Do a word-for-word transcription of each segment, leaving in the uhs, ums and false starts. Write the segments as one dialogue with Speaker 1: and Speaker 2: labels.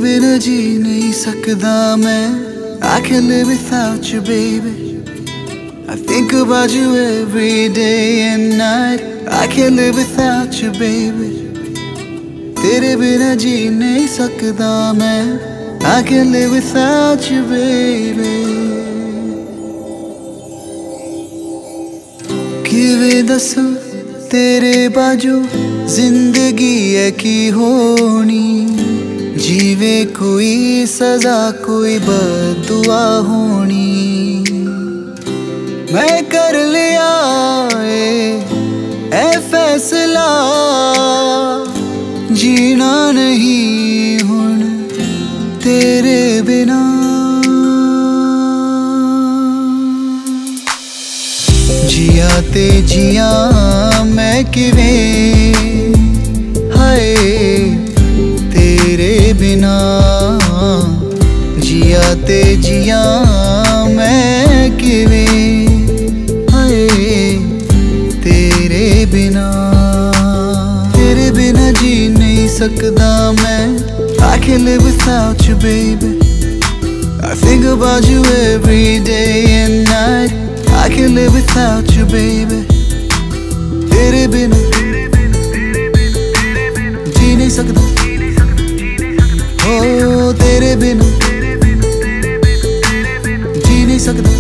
Speaker 1: बिना जी नहीं सकदा मैं. I can't live without you, baby. I think about you every day and night. I can't live without you, baby. तेरे बिना जी नहीं सकदा मैं. I can't live without you, baby. किवें दसां तेरे बाजू जिंदगी है की होनी. जीवे कोई सजा कोई बददुआ होनी. मैं कर लिया ए फैसला जीना नहीं हुण तेरे बिना. जिया ते जिया मैं किवें हाय तेरे बिना. जिया ते जिया मैं किवें हाय तेरे बिना. तेरे बिना जी नहीं सकदा मैं. I can't live without you, baby. I think about you every day and night. I can't live without you, baby. तेरे बिना जी नहीं सकदा. ओ तेरे बिना जी नहीं सकदा.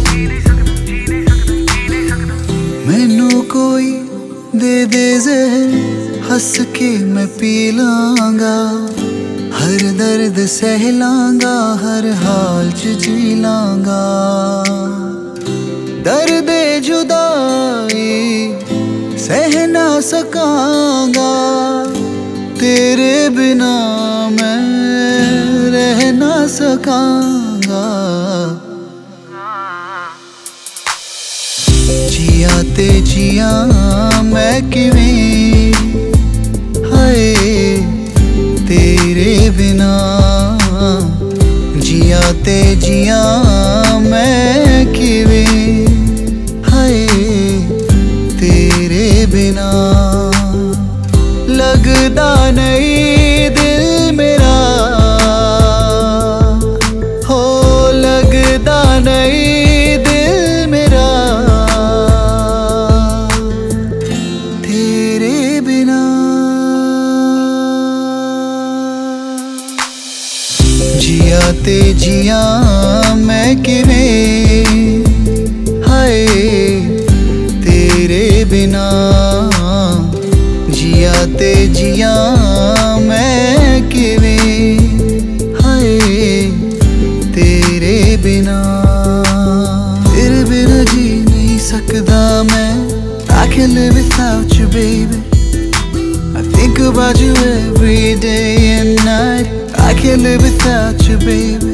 Speaker 1: मैनू कोई दे दे ज़हर हंस के मैं पी लांगा. हर दर्द सह लांगा हर हाल च जी लांगा. दर्द जुदाई सह ना सकांगा. तेरे बिना मैं रह ना सकांगा. जिया ते जिया मैं किवें हाय तेरे बिना. जिया ते जिया मैं किवें हाय तेरे बिना. लगदा नहीं दिल मेरा हो लगदा नहीं दिल मेरा तेरे बिना. जिया ते जिया मैं किवें हाय तेरे बिना. जिया ते जिया मैं किवें हाय तेरे बिना. तेरे बिना जी नहीं सकदा मैं. I can't live without you, baby. I think about you every day and night. I can't live without you, baby.